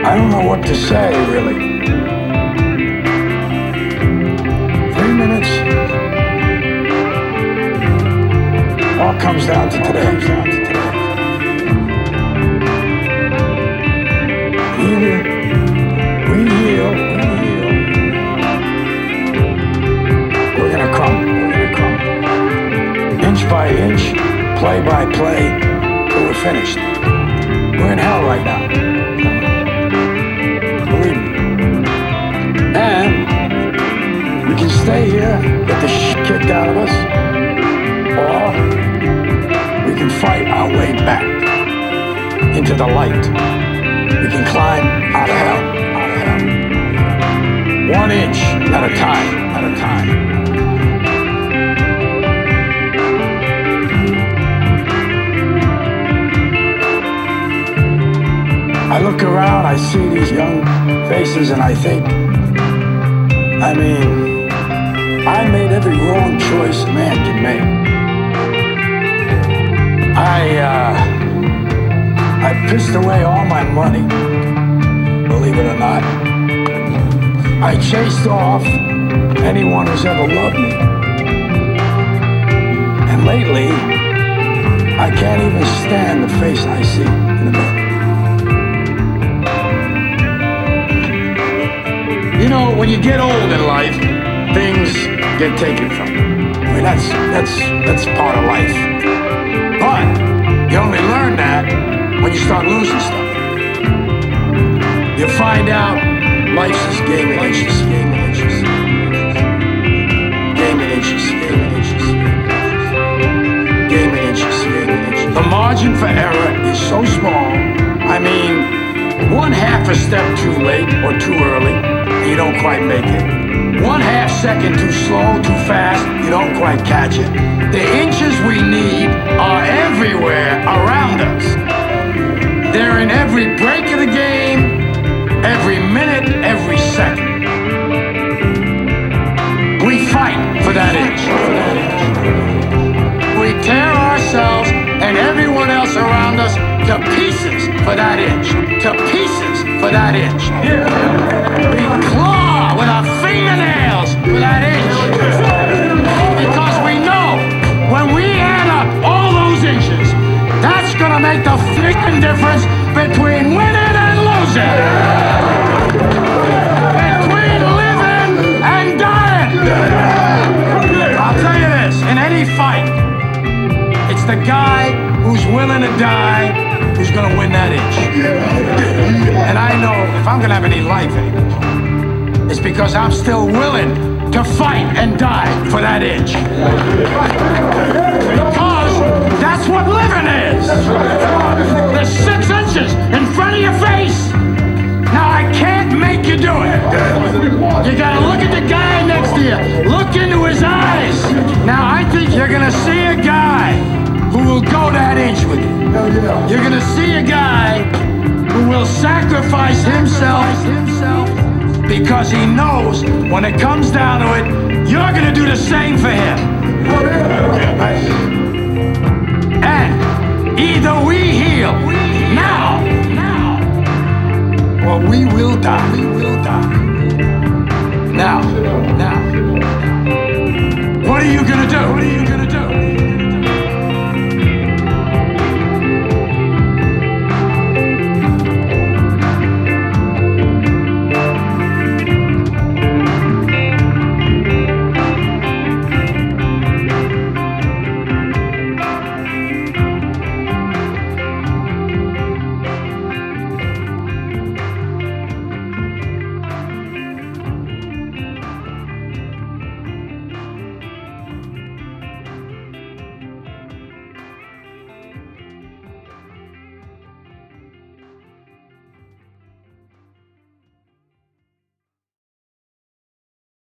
I don't know what to say, really. 3 minutes. All comes down to today. Either we heal, we're gonna crumble. Inch by inch, play by play, till we're finished. We're in hell right now. Believe me. And we can stay here, get the shit kicked out of us, or we can fight our way back into the light. We can climb out of hell. 1 inch at a time. I look around, I see these young faces, and I think, I made every wrong choice a man can make. I pissed away all my money, believe it or not. I chased off anyone who's ever loved me. And lately, I can't even stand the face I see in the mirror. You know, when you get old in life, things get taken from you. I mean, that's part of life. But you only learn that when you start losing stuff. You find out life's just game and inches. The margin for error is so small. I mean, 1/2 a step too late or too early, you don't quite make it. 1/2 second too slow, too fast, you don't quite catch it. The inches we need are everywhere around us. They're in every break of the game, every minute, every second. We fight for that inch. We tear ourselves and everyone else around us to pieces for that inch. To pieces for that inch. We claw with our fingernails for that inch. Because we know when we add up all those inches, that's gonna make the freaking difference between winning and losing. Between living and dying. I'll tell you this, in any fight, it's the guy who's willing to die who's gonna win that inch. And I know if I'm gonna have any life anymore, it's because I'm still willing to fight and die for that inch. Because that's what living is. The 6 inches in front of your face. Now I can't make you do it. You gotta look at the guy next to you. Look into his eyes. Now I think you're gonna see a guy who will go that inch with you. You're gonna see a guy who will sacrifice himself because he knows when it comes down to it, you're gonna do the same for him. And either we heal now, or we will die. Now, what are you gonna do?